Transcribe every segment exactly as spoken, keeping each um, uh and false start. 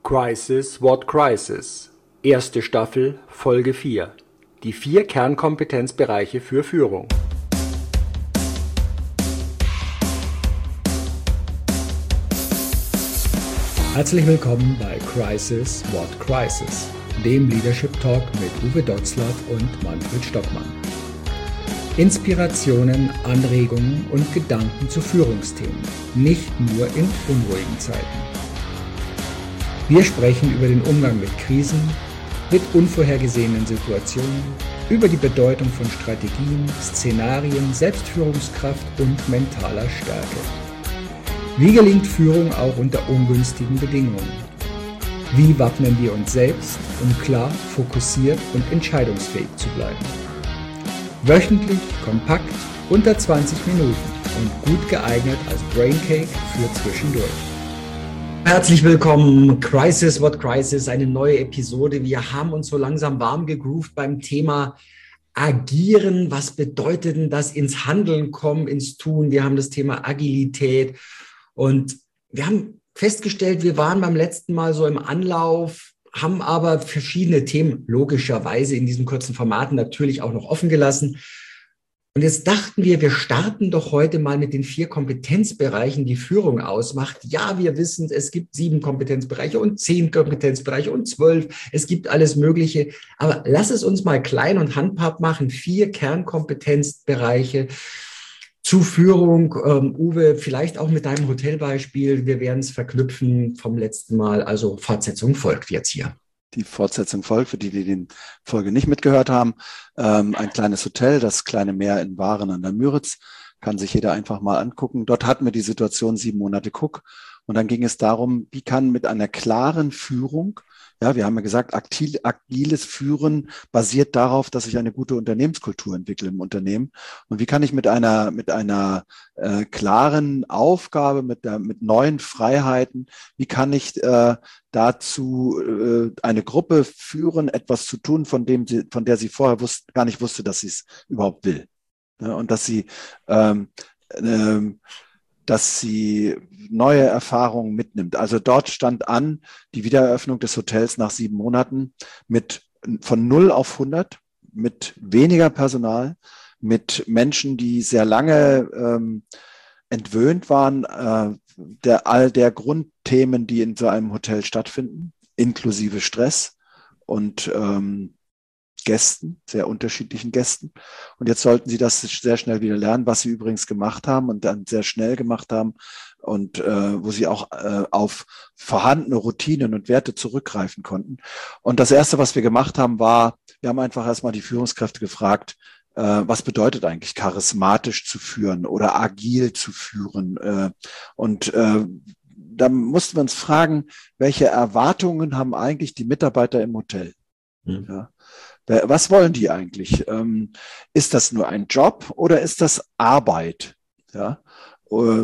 Crisis What Crisis. Erste Staffel, Folge vier. Die vier Kernkompetenzbereiche für Führung. Herzlich willkommen bei Crisis What Crisis, dem Leadership Talk mit Uwe Dotzlaff und Manfred Stockmann. Inspirationen, Anregungen und Gedanken zu Führungsthemen, nicht nur in unruhigen Zeiten. Wir sprechen über den Umgang mit Krisen, mit unvorhergesehenen Situationen, über die Bedeutung von Strategien, Szenarien, Selbstführungskraft und mentaler Stärke. Wie gelingt Führung auch unter ungünstigen Bedingungen? Wie wappnen wir uns selbst, um klar, fokussiert und entscheidungsfähig zu bleiben? Wöchentlich, kompakt, unter zwanzig Minuten und gut geeignet als Braincake für zwischendurch. Herzlich willkommen, Crisis What Crisis, eine neue Episode. Wir haben uns so langsam warm gegroovt beim Thema Agieren. Was bedeutet denn das? Ins Handeln kommen, ins Tun. Wir haben das Thema Agilität und wir haben festgestellt, wir waren beim letzten Mal so im Anlauf, haben aber verschiedene Themen logischerweise in diesen kurzen Formaten natürlich auch noch offen gelassen. Und jetzt dachten wir, wir starten doch heute mal mit den vier Kompetenzbereichen, die Führung ausmacht. Ja, wir wissen, es gibt sieben Kompetenzbereiche und zehn Kompetenzbereiche und zwölf. Es gibt alles Mögliche. Aber lass es uns mal klein und handhabt machen. Vier Kernkompetenzbereiche zu Führung. Ähm, Uwe, vielleicht auch mit deinem Hotelbeispiel. Wir werden es verknüpfen vom letzten Mal. Also Fortsetzung folgt jetzt hier. Die Fortsetzung folgt, für die, die die Folge nicht mitgehört haben. Ähm, ein kleines Hotel, das kleine Meer in Waren an der Müritz, kann sich jeder einfach mal angucken. Dort hatten wir die Situation sieben Monate Cook. Und dann ging es darum, wie kann mit einer klaren Führung, ja, wir haben ja gesagt, aktil, agiles Führen basiert darauf, dass ich eine gute Unternehmenskultur entwickle im Unternehmen. Und wie kann ich mit einer, mit einer äh, klaren Aufgabe, mit, der, mit neuen Freiheiten, wie kann ich äh, dazu äh, eine Gruppe führen, etwas zu tun, von dem sie, von der sie vorher wusste, gar nicht wusste, dass sie es überhaupt will. Ja, und dass sie ähm, ähm, dass sie neue Erfahrungen mitnimmt. Also dort stand an die Wiedereröffnung des Hotels nach sieben Monaten mit von null auf hundert, mit weniger Personal, mit Menschen, die sehr lange ähm, entwöhnt waren, äh, der all der Grundthemen, die in so einem Hotel stattfinden, inklusive Stress und ähm, Gästen, sehr unterschiedlichen Gästen. Und jetzt sollten sie das sehr schnell wieder lernen, was sie übrigens gemacht haben und dann sehr schnell gemacht haben und äh, wo sie auch äh, auf vorhandene Routinen und Werte zurückgreifen konnten. Und das Erste, was wir gemacht haben, war, wir haben einfach erstmal die Führungskräfte gefragt, äh, was bedeutet eigentlich charismatisch zu führen oder agil zu führen? Äh, und äh, da mussten wir uns fragen, welche Erwartungen haben eigentlich die Mitarbeiter im Hotel? Mhm. Ja. Was wollen die eigentlich? Ähm, ist das nur ein Job oder ist das Arbeit? Ja? Äh,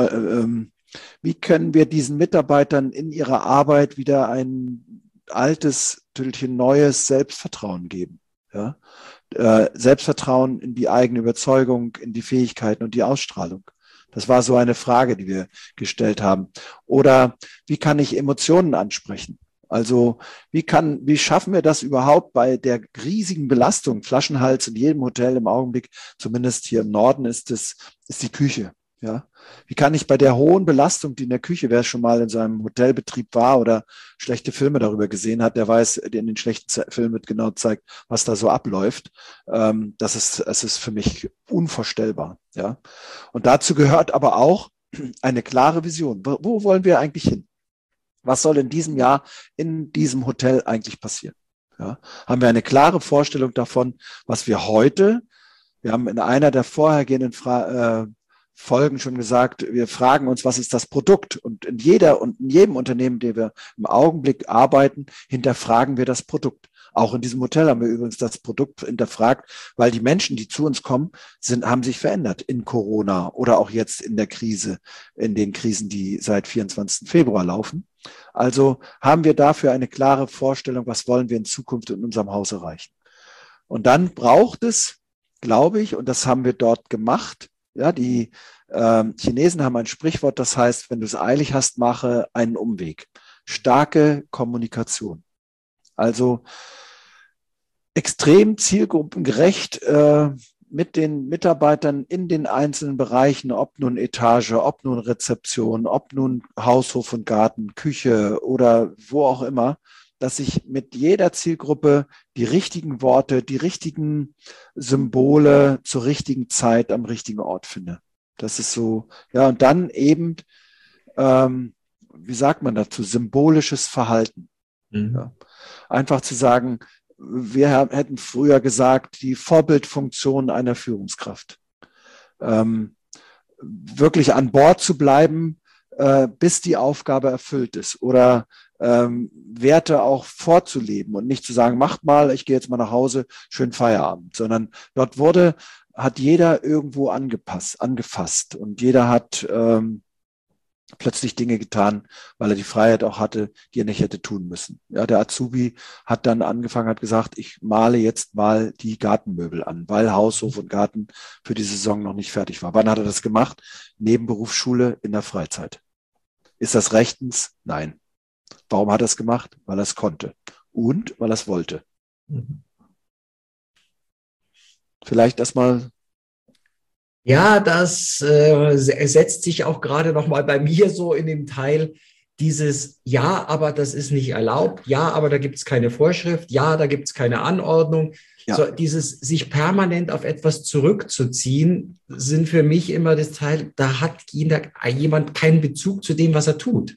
ähm, wie können wir diesen Mitarbeitern in ihrer Arbeit wieder ein altes, natürlich neues Selbstvertrauen geben? Ja? Äh, Selbstvertrauen in die eigene Überzeugung, in die Fähigkeiten und die Ausstrahlung. Das war so eine Frage, die wir gestellt haben. Oder wie kann ich Emotionen ansprechen? Also wie kann, wie schaffen wir das überhaupt bei der riesigen Belastung, Flaschenhals in jedem Hotel im Augenblick, zumindest hier im Norden ist es, ist die Küche. Ja, wie kann ich bei der hohen Belastung, die in der Küche, wer schon mal in so einem Hotelbetrieb war oder schlechte Filme darüber gesehen hat, der weiß, der in den schlechten Filmen wird genau zeigt, was da so abläuft. Ähm, das ist, es ist für mich unvorstellbar. Ja, und dazu gehört aber auch eine klare Vision. Wo, wo wollen wir eigentlich hin? Was soll in diesem Jahr in diesem Hotel eigentlich passieren? Ja, haben wir eine klare Vorstellung davon, was wir heute, wir haben in einer der vorhergehenden Fra- äh, Folgen schon gesagt, wir fragen uns, was ist das Produkt? Und in jeder und in jedem Unternehmen, in dem wir im Augenblick arbeiten, hinterfragen wir das Produkt. Auch in diesem Hotel haben wir übrigens das Produkt hinterfragt, weil die Menschen, die zu uns kommen, sind, haben sich verändert in Corona oder auch jetzt in der Krise, in den Krisen, die seit vierundzwanzigsten Februar laufen. Also haben wir dafür eine klare Vorstellung, was wollen wir in Zukunft in unserem Haus erreichen. Und dann braucht es, glaube ich, und das haben wir dort gemacht, ja, die ähm, Chinesen haben ein Sprichwort, das heißt, wenn du es eilig hast, mache einen Umweg. starke Kommunikation. Also extrem zielgruppengerecht äh, mit den Mitarbeitern in den einzelnen Bereichen, ob nun Etage, ob nun Rezeption, ob nun Haus, Hof und Garten, Küche oder wo auch immer, dass ich mit jeder Zielgruppe die richtigen Worte, die richtigen Symbole zur richtigen Zeit am richtigen Ort finde. Das ist so, ja, und dann eben, ähm, wie sagt man dazu, symbolisches Verhalten. Mhm. Ja. Einfach zu sagen, wir hätten früher gesagt, die Vorbildfunktion einer Führungskraft. Ähm, wirklich an Bord zu bleiben, äh, bis die Aufgabe erfüllt ist. Oder ähm, Werte auch vorzuleben und nicht zu sagen, macht mal, ich gehe jetzt mal nach Hause, schönen Feierabend. Sondern dort wurde, hat jeder irgendwo angepasst, angefasst und jeder hat ähm, plötzlich Dinge getan, weil er die Freiheit auch hatte, die er nicht hätte tun müssen. Ja, der Azubi hat dann angefangen, hat gesagt, ich male jetzt mal die Gartenmöbel an, weil Haus, Hof und Garten für die Saison noch nicht fertig war. Wann hat er das gemacht? Nebenberufsschule in der Freizeit. Ist das rechtens? Nein. Warum hat er es gemacht? Weil er es konnte und weil er es wollte. Mhm. Vielleicht erstmal. Ja, das äh, setzt sich auch gerade noch mal bei mir so in dem Teil dieses, ja, aber das ist nicht erlaubt, ja, aber da gibt es keine Vorschrift, ja, da gibt es keine Anordnung. Ja. So, dieses sich permanent auf etwas zurückzuziehen, sind für mich immer das Teil, da hat jemand keinen Bezug zu dem, was er tut.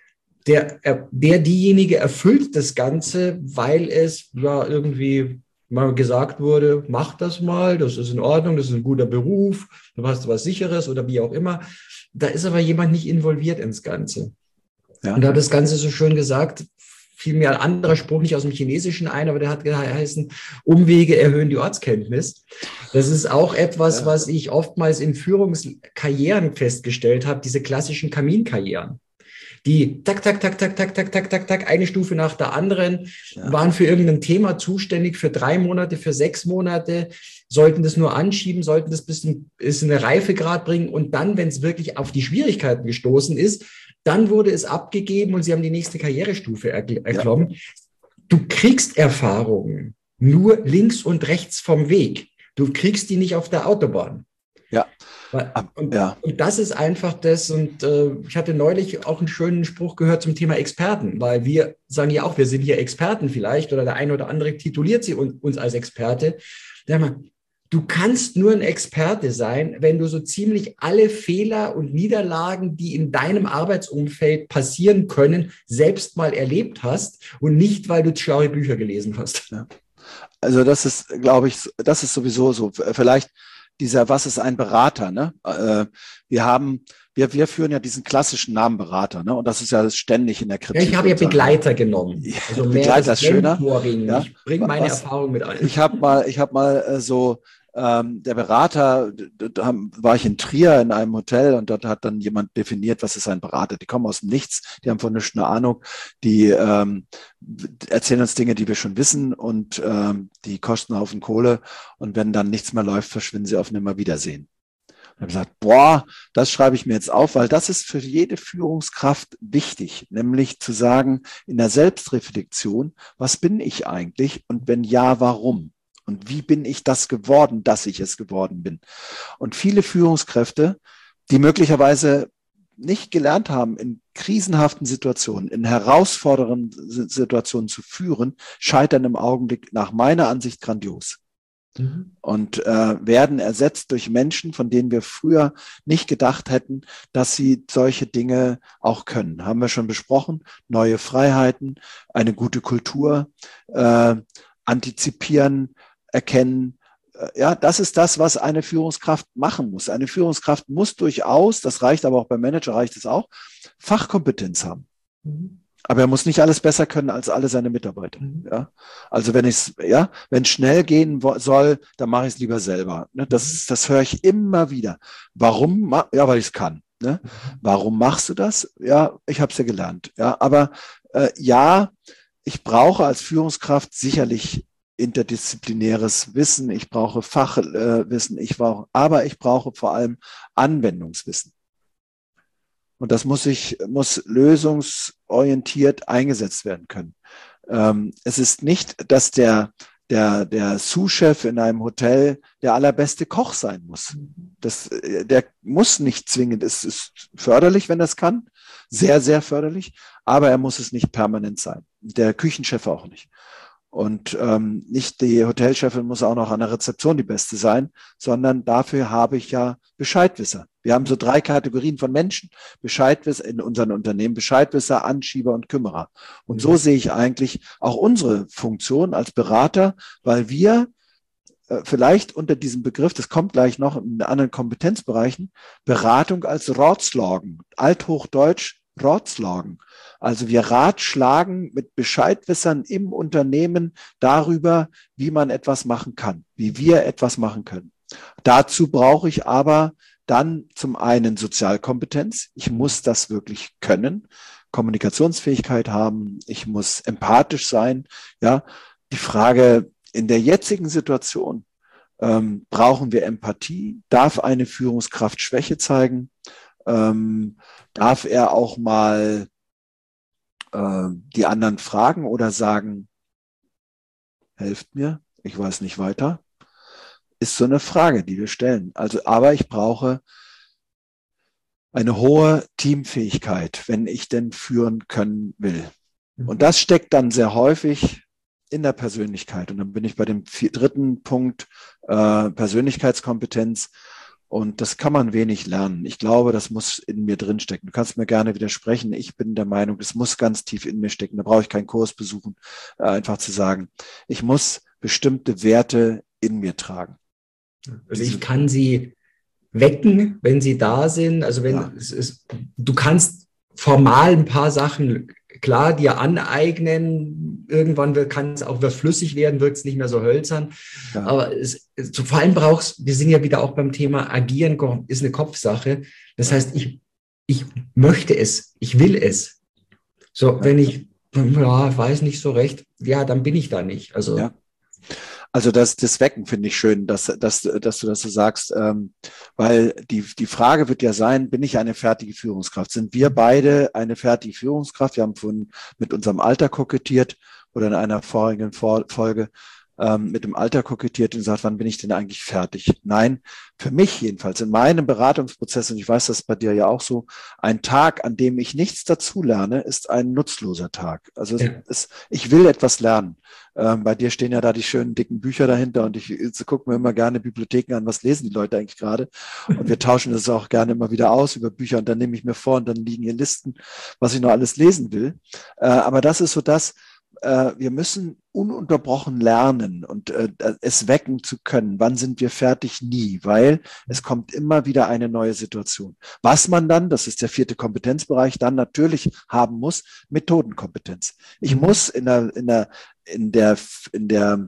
Der, der diejenige erfüllt das Ganze, weil es ja irgendwie mal gesagt wurde, mach das mal, das ist in Ordnung, das ist ein guter Beruf, du hast was Sicheres oder wie auch immer. Da ist aber jemand nicht involviert ins Ganze. Ja. Und da hat das Ganze so schön gesagt, fiel mir ein anderer Spruch nicht aus dem Chinesischen ein, aber der hat geheißen, Umwege erhöhen die Ortskenntnis. Das ist auch etwas, ja. was ich oftmals in Führungskarrieren festgestellt habe, diese klassischen Kaminkarrieren. Die tak, tak, tak, tak, tak, tak, tak, tak, tak, eine Stufe nach der anderen, ja. waren für irgendein Thema zuständig, für drei Monate, für sechs Monate, sollten das nur anschieben, sollten das bis in, bis in eine Reifegrad bringen und dann, wenn es wirklich auf die Schwierigkeiten gestoßen ist, dann wurde es abgegeben und sie haben die nächste Karrierestufe erklommen. Ja. Du kriegst Erfahrungen nur links und rechts vom Weg. Du kriegst die nicht auf der Autobahn. Ja. Und, ja. und das ist einfach das, und äh, ich hatte neulich auch einen schönen Spruch gehört zum Thema Experten, weil wir sagen ja auch, wir sind hier Experten vielleicht, oder der eine oder andere tituliert sie uns, uns als Experte. Sag mal, du kannst nur ein Experte sein, wenn du so ziemlich alle Fehler und Niederlagen, die in deinem Arbeitsumfeld passieren können, selbst mal erlebt hast und nicht, weil du schlaue Bücher gelesen hast. Ja. Also das ist, glaube ich, das ist sowieso so. Vielleicht dieser, was ist ein Berater? Ne? Äh, wir haben, wir, wir führen ja diesen klassischen Namen Berater, ne? Und das ist ja ständig in der Kritik. Ja, ich habe ja Begleiter genommen. Also Begleiter ist schöner. Ja? Ich bringe meine was, Erfahrung mit ein. Ich habe mal, ich habe mal äh, so ähm, der Berater, da war ich in Trier in einem Hotel und dort hat dann jemand definiert, was ist ein Berater. Die kommen aus dem Nichts, die haben von nichts eine Ahnung, die ähm, erzählen uns Dinge, die wir schon wissen und ähm, die kosten einen Haufen Kohle und wenn dann nichts mehr läuft, verschwinden sie auf Nimmerwiedersehen. Und ich habe gesagt, boah, das schreibe ich mir jetzt auf, weil das ist für jede Führungskraft wichtig, nämlich zu sagen, in der Selbstreflexion, was bin ich eigentlich und wenn ja, warum? Und wie bin ich das geworden, dass ich es geworden bin? Und viele Führungskräfte, die möglicherweise nicht gelernt haben, in krisenhaften Situationen, in herausfordernden Situationen zu führen, scheitern im Augenblick nach meiner Ansicht grandios. Mhm. Und äh, werden ersetzt durch Menschen, von denen wir früher nicht gedacht hätten, dass sie solche Dinge auch können. Haben wir schon besprochen. Neue Freiheiten, eine gute Kultur, äh, antizipieren, erkennen. Ja, das ist das, was eine Führungskraft machen muss. Eine Führungskraft muss durchaus, das reicht aber auch beim Manager, reicht es auch, Fachkompetenz haben. Mhm. Aber er muss nicht alles besser können als alle seine Mitarbeiter. Mhm. Ja, also wenn ich ja, wenn es schnell gehen soll, dann mache ich es lieber selber. Ne? Das, das höre ich immer wieder. Warum? Ja, weil ich es kann. Ne? Warum machst du das? Ja, ich habe es ja gelernt. Ja, aber äh, ja, ich brauche als Führungskraft sicherlich interdisziplinäres Wissen, ich brauche Fachwissen, äh, ich brauche, aber ich brauche vor allem Anwendungswissen. Und das muss ich, muss lösungsorientiert eingesetzt werden können. Ähm, es ist nicht, dass der, der, der Sous-Chef in einem Hotel der allerbeste Koch sein muss. Das, der muss nicht zwingend, es ist förderlich, wenn er es kann, sehr, sehr förderlich, aber er muss es nicht permanent sein. Der Küchenchef auch nicht. Und ähm, nicht die Hotelchefin muss auch noch an der Rezeption die Beste sein, sondern dafür habe ich ja Bescheidwisser. Wir haben so drei Kategorien von Menschen, Bescheidwisser in unseren Unternehmen, Bescheidwisser, Anschieber und Kümmerer. Und so sehe ich eigentlich auch unsere Funktion als Berater, weil wir äh, vielleicht unter diesem Begriff, das kommt gleich noch in anderen Kompetenzbereichen, Beratung als Ratslagen, althochdeutsch Ratslagen. Also wir ratschlagen mit Bescheidwissern im Unternehmen darüber, wie man etwas machen kann, wie wir etwas machen können. Dazu brauche ich aber dann zum einen Sozialkompetenz. Ich muss das wirklich können, Kommunikationsfähigkeit haben. Ich muss empathisch sein. Ja, die Frage in der jetzigen Situation, ähm, brauchen wir Empathie? Darf eine Führungskraft Schwäche zeigen? Ähm, darf er auch mal äh, die anderen fragen oder sagen, helft mir, ich weiß nicht weiter? Ist so eine Frage, die wir stellen. Also, aber ich brauche eine hohe Teamfähigkeit, wenn ich denn führen können will. Und das steckt dann sehr häufig in der Persönlichkeit. Und dann bin ich bei dem vier, dritten Punkt, äh, Persönlichkeitskompetenz. Und das kann man wenig lernen. Ich glaube, das muss in mir drinstecken. Du kannst mir gerne widersprechen. Ich bin der Meinung, das muss ganz tief in mir stecken. Da brauche ich keinen Kurs besuchen, äh, einfach zu sagen, ich muss bestimmte Werte in mir tragen. Also ich kann sie wecken, wenn sie da sind. Also wenn ja. es ist, du kannst formal ein paar Sachen klar dir aneignen. Irgendwann wird, kann es auch wieder flüssig werden, wird es nicht mehr so hölzern. Ja. Aber es, es, vor allem brauchst, wir sind ja wieder auch beim Thema Agieren, ist eine Kopfsache. Das heißt, ich, ich möchte es, ich will es. So, ja. wenn ich, ja, weiß nicht so recht, ja, dann bin ich da nicht. Also ja. Also das, das Wecken finde ich schön, dass, dass, dass du das so sagst, ähm, weil die, die Frage wird ja sein, bin ich eine fertige Führungskraft? Sind wir beide eine fertige Führungskraft? Wir haben vorhin mit unserem Alter kokettiert oder in einer vorigen Folge ähm, mit dem Alter kokettiert und gesagt, wann bin ich denn eigentlich fertig? Nein, für mich jedenfalls, in meinem Beratungsprozess, und ich weiß, das ist bei dir ja auch so, ein Tag, an dem ich nichts dazulerne, ist ein nutzloser Tag. Also ja. es, ich will etwas lernen. Ähm, bei dir stehen ja da die schönen dicken Bücher dahinter und ich, ich gucke mir immer gerne Bibliotheken an, was lesen die Leute eigentlich gerade. Und wir tauschen das auch gerne immer wieder aus über Bücher und dann nehme ich mir vor und dann liegen hier Listen, was ich noch alles lesen will. Äh, aber das ist so das, äh, wir müssen ununterbrochen lernen und äh, es wecken zu können. Wann sind wir fertig? Nie, weil es kommt immer wieder eine neue Situation. Was man dann, das ist der vierte Kompetenzbereich, dann natürlich haben muss, Methodenkompetenz. Ich muss in der, in der, in der, in der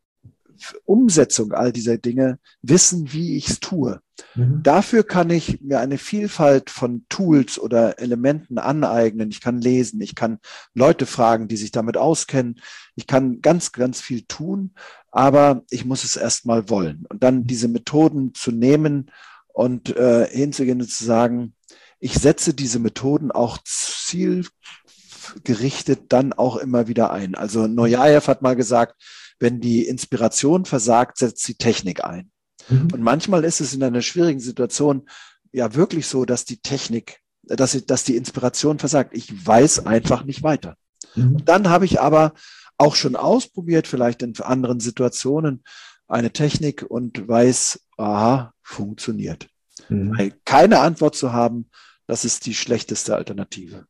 Umsetzung all dieser Dinge wissen, wie ich es tue. Mhm. Dafür kann ich mir eine Vielfalt von Tools oder Elementen aneignen. Ich kann lesen, ich kann Leute fragen, die sich damit auskennen. Ich kann ganz, ganz viel tun, aber ich muss es erstmal wollen. Und dann diese Methoden zu nehmen und äh, hinzugehen und zu sagen, ich setze diese Methoden auch zielgerichtet dann auch immer wieder ein. Also Neujaev hat mal gesagt, wenn die Inspiration versagt, setzt die Technik ein. Mhm. Und manchmal ist es in einer schwierigen Situation ja wirklich so, dass die Technik, dass, dass die Inspiration versagt. Ich weiß einfach nicht weiter. Mhm. Und dann habe ich aber auch schon ausprobiert, vielleicht in anderen Situationen, eine Technik und weiß, aha, funktioniert. Mhm. Weil keine Antwort zu haben, das ist die schlechteste Alternative.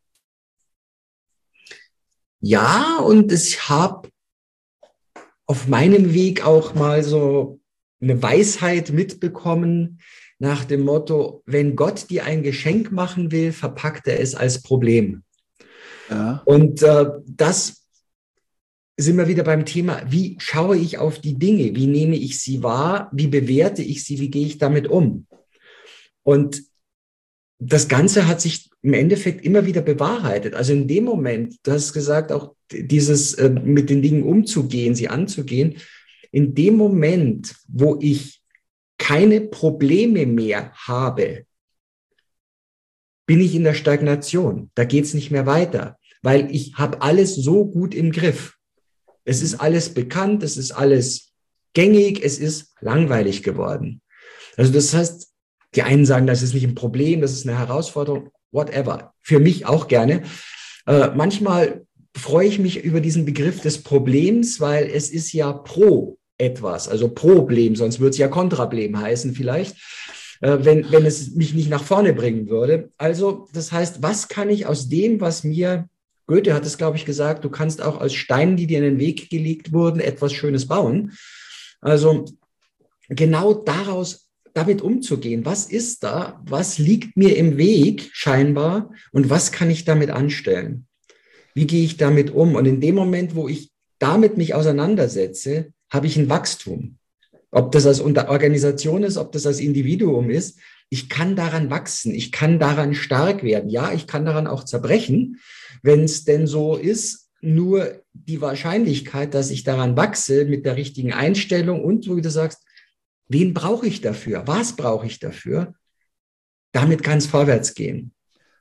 Ja, und ich habe auf meinem Weg auch mal so eine Weisheit mitbekommen nach dem Motto, wenn Gott dir ein Geschenk machen will, verpackt er es als Problem. Ja. Und äh, das sind wir wieder beim Thema, wie schaue ich auf die Dinge, wie nehme ich sie wahr, wie bewerte ich sie, wie gehe ich damit um? Und das Ganze hat sich im Endeffekt immer wieder bewahrheitet. Also in dem Moment, du hast gesagt, auch dieses äh, mit den Dingen umzugehen, sie anzugehen, in dem Moment, wo ich keine Probleme mehr habe, bin ich in der Stagnation. Da geht es nicht mehr weiter, weil ich habe alles so gut im Griff. Es ist alles bekannt, es ist alles gängig, es ist langweilig geworden. Also das heißt, die einen sagen, das ist nicht ein Problem, das ist eine Herausforderung, whatever. Für mich auch gerne. Äh, manchmal freue ich mich über diesen Begriff des Problems, weil es ist ja pro etwas, also Problem, sonst würde es ja Kontrablem heißen vielleicht, äh, wenn, wenn es mich nicht nach vorne bringen würde. Also das heißt, was kann ich aus dem, was mir, Goethe hat es, glaube ich, gesagt, du kannst auch aus Steinen, die dir in den Weg gelegt wurden, etwas Schönes bauen. Also genau daraus damit umzugehen. Was ist da? Was liegt mir im Weg scheinbar? Und was kann ich damit anstellen? Wie gehe ich damit um? Und in dem Moment, wo ich damit mich auseinandersetze, habe ich ein Wachstum. Ob das als Organisation ist, ob das als Individuum ist. Ich kann daran wachsen. Ich kann daran stark werden. Ja, ich kann daran auch zerbrechen, wenn es denn so ist. Nur die Wahrscheinlichkeit, dass ich daran wachse mit der richtigen Einstellung und, so wie du sagst, wen brauche ich dafür? Was brauche ich dafür? Damit kann es vorwärts gehen.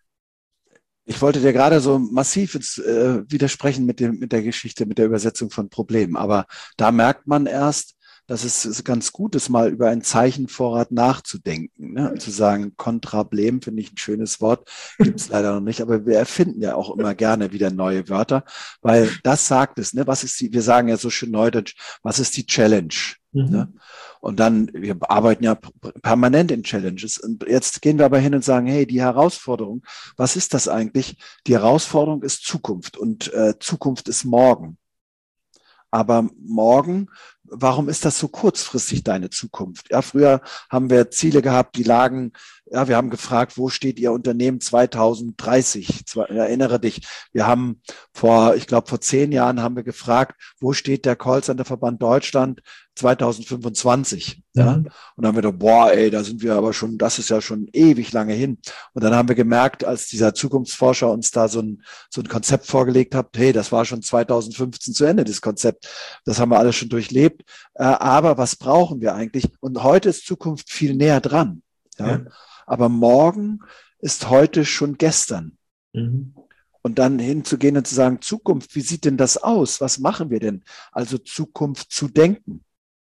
Ich wollte dir gerade so massiv ins, äh, widersprechen mit dem, mit der Geschichte, mit der Übersetzung von Problemen. Aber da merkt man erst, dass es ganz gut ist, mal über einen Zeichenvorrat nachzudenken. Ne? Zu sagen, Kontrablem finde ich ein schönes Wort, gibt es leider noch nicht, aber wir erfinden ja auch immer gerne wieder neue Wörter, weil das sagt es, ne? Was ist die, wir sagen ja so schön neudeutsch, was ist die Challenge? Mhm. Ne? Und dann, wir arbeiten ja permanent in Challenges. Und jetzt gehen wir aber hin und sagen, hey, die Herausforderung, was ist das eigentlich? Die Herausforderung ist Zukunft und äh, Zukunft ist morgen. Aber morgen, warum ist das so kurzfristig, deine Zukunft? Ja, früher haben wir Ziele gehabt, die lagen, ja, wir haben gefragt, wo steht Ihr Unternehmen zweitausenddreißig? Erinnere dich, wir haben vor, ich glaube, vor zehn Jahren haben wir gefragt, wo steht der Callcenter-Verband Deutschland zweitausendfünfundzwanzig? Ja? Mhm. Und dann haben wir gedacht, boah, ey, da sind wir aber schon, das ist ja schon ewig lange hin. Und dann haben wir gemerkt, als dieser Zukunftsforscher uns da so ein, so ein Konzept vorgelegt hat, hey, das war schon zweitausendfünfzehn zu Ende, das Konzept. Das haben wir alles schon durchlebt. Aber was brauchen wir eigentlich? Und heute ist Zukunft viel näher dran. Ja? Ja. Aber morgen ist heute schon gestern. Mhm. Und dann hinzugehen und zu sagen, Zukunft, wie sieht denn das aus? Was machen wir denn? Also Zukunft zu denken.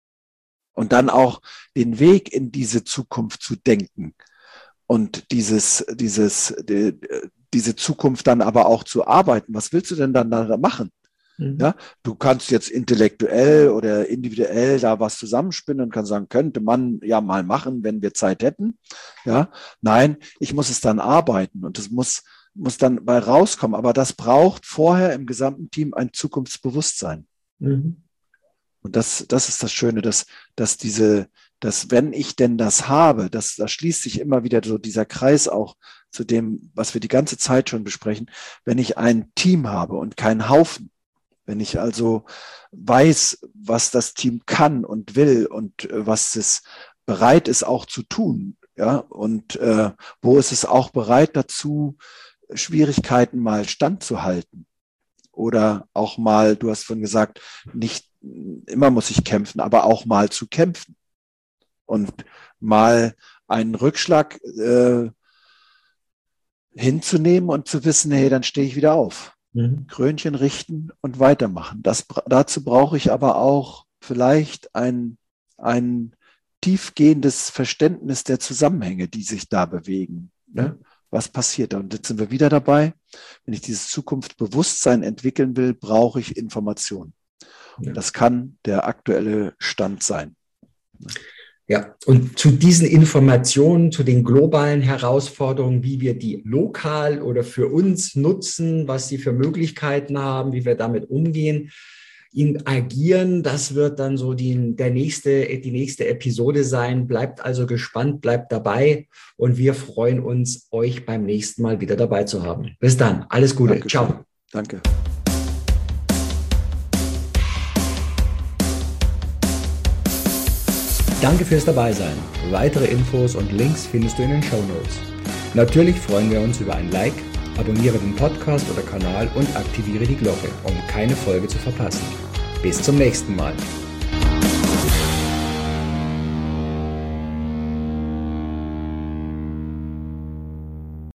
Und dann auch den Weg in diese Zukunft zu denken. Und dieses, dieses, die, diese Zukunft dann aber auch zu arbeiten. Was willst du denn dann da machen? Mhm. Ja, du kannst jetzt intellektuell oder individuell da was zusammenspinnen und kannst sagen, könnte man ja mal machen, wenn wir Zeit hätten. Ja, nein, ich muss es dann arbeiten und es muss, muss dann bei rauskommen. Aber das braucht vorher im gesamten Team ein Zukunftsbewusstsein. Mhm. Und das, das ist das Schöne, dass, dass diese, dass wenn ich denn das habe, das, da schließt sich immer wieder so dieser Kreis auch zu dem, was wir die ganze Zeit schon besprechen, wenn ich ein Team habe und keinen Haufen. Wenn ich also weiß, was das Team kann und will und äh, was es bereit ist auch zu tun, ja, und äh, wo ist es auch bereit dazu, Schwierigkeiten mal standzuhalten oder auch mal, du hast vorhin gesagt, nicht immer muss ich kämpfen, aber auch mal zu kämpfen und mal einen Rückschlag äh, hinzunehmen und zu wissen, hey, dann stehe ich wieder auf. Mhm. Krönchen richten und weitermachen. Das, dazu brauche ich aber auch vielleicht ein, ein tiefgehendes Verständnis der Zusammenhänge, die sich da bewegen. Ne? Was passiert da? Und jetzt sind wir wieder dabei. Wenn ich dieses Zukunftsbewusstsein entwickeln will, brauche ich Information. Und das kann der aktuelle Stand sein. Ja, und zu diesen Informationen, zu den globalen Herausforderungen, wie wir die lokal oder für uns nutzen, was sie für Möglichkeiten haben, wie wir damit umgehen, in agieren, das wird dann so die, der nächste, die nächste Episode sein. Bleibt also gespannt, bleibt dabei und wir freuen uns, euch beim nächsten Mal wieder dabei zu haben. Bis dann, alles Gute, Danke. Ciao. Danke. Danke fürs Dabeisein. Weitere Infos und Links findest du in den Shownotes. Natürlich freuen wir uns über ein Like, abonniere den Podcast oder Kanal und aktiviere die Glocke, um keine Folge zu verpassen. Bis zum nächsten Mal.